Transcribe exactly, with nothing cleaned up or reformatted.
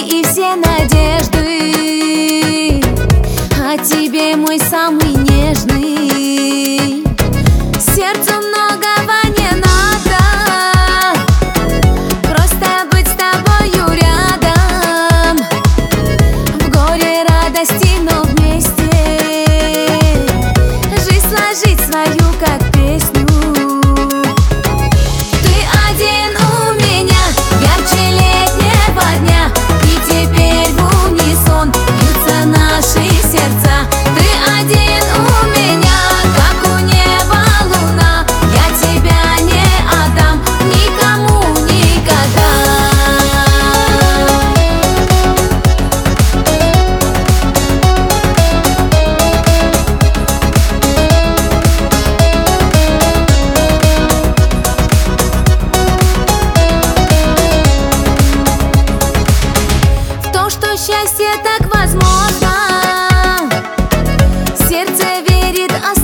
и все надежды о тебе, мой самый нежный. Сердцу многого не надо, просто быть с тобою рядом. В горе радости, но вместе жизнь сложить свою, как песню. Ты один у меня, ярче летнего дня, и теперь в унисон бьются наши сердца. Ты один у меня, как у неба луна, я тебя не отдам никому никогда. В то, что счастье так возможно, сердце верит, а